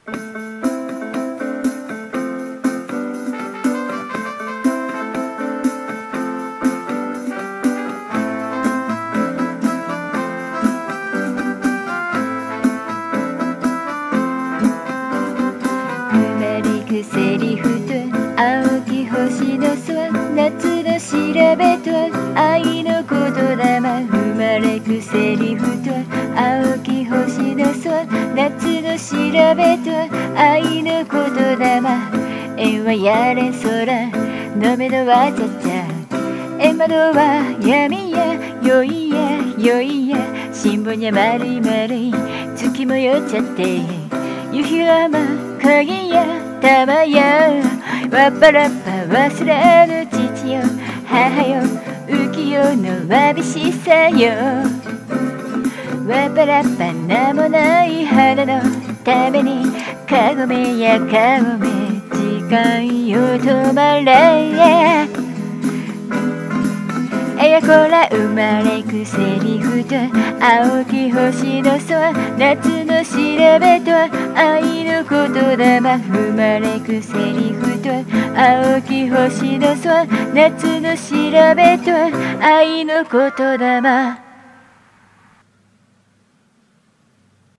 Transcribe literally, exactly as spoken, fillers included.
セリフと青き星の空、夏の調べと愛の言霊、生まれくセリフと青き星の空、夏の調べと愛の言霊、縁はやれ空の目のわちゃちゃ、円窓は闇やよいやよいや、新聞や丸い丸い月もよっちゃって、夕日はま鍵や玉やわっぱらっぱ忘れぬ父よ母よ浮世のわびしさよ、わっぱらっぱ名もない花のためにかごめやかごめ時間よ止まれ、えやこら生まれくセリフと青き星の空、夏の調べと愛の言霊、生まれくセリフと青き星の空、夏の調べと愛の言霊。